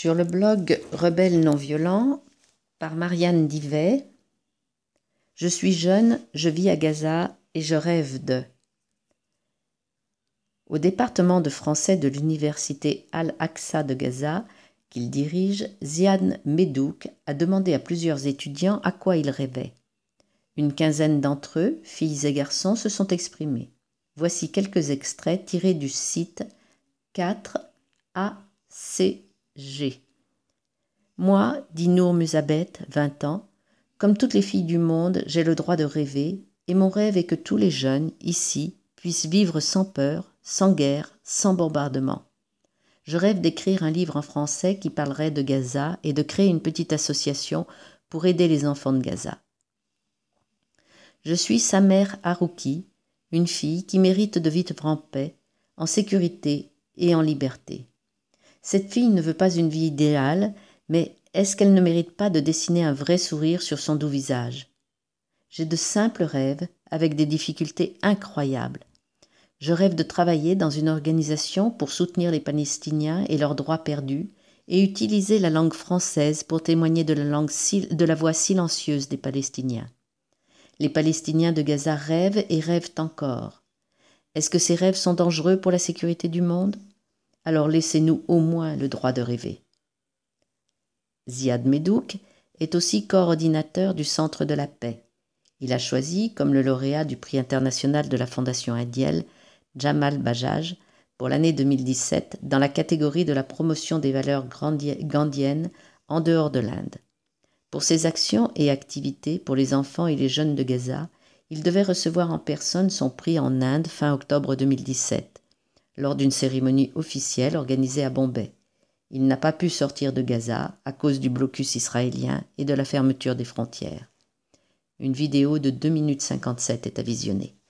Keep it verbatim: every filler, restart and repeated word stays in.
Sur le blog Rebelle non violent, par Marianne Divet, je suis jeune, je vis à Gaza et je rêve de. Au département de français de l'université Al-Aqsa de Gaza, qu'il dirige, Ziad Medouk a demandé à plusieurs étudiants à quoi ils rêvaient. Une quinzaine d'entre eux, filles et garçons, se sont exprimés. Voici quelques extraits tirés du site quatre A C G. Moi, dit Nour Musabet, vingt ans, comme toutes les filles du monde, j'ai le droit de rêver, et mon rêve est que tous les jeunes, ici, puissent vivre sans peur, sans guerre, sans bombardement. Je rêve d'écrire un livre en français qui parlerait de Gaza et de créer une petite association pour aider les enfants de Gaza. Je suis Samer Harouki, une fille qui mérite de vivre en paix, en sécurité et en liberté. Cette fille ne veut pas une vie idéale, mais est-ce qu'elle ne mérite pas de dessiner un vrai sourire sur son doux visage? J'ai de simples rêves avec des difficultés incroyables. Je rêve de travailler dans une organisation pour soutenir les Palestiniens et leurs droits perdus et utiliser la langue française pour témoigner de la, langue, de la voix silencieuse des Palestiniens. Les Palestiniens de Gaza rêvent et rêvent encore. Est-ce que ces rêves sont dangereux pour la sécurité du monde? Alors laissez-nous au moins le droit de rêver. Ziad Medouk est aussi coordinateur du Centre de la paix. Il a choisi, comme le lauréat du prix international de la Fondation Indiel, Jamal Bajaj, pour l'année deux mille dix-sept, dans la catégorie de la promotion des valeurs gandhiennes en dehors de l'Inde. Pour ses actions et activités pour les enfants et les jeunes de Gaza, il devait recevoir en personne son prix en Inde fin octobre deux mille dix-sept, lors d'une cérémonie officielle organisée à Bombay. Il n'a pas pu sortir de Gaza à cause du blocus israélien et de la fermeture des frontières. Une vidéo de deux minutes cinquante-sept est à visionner.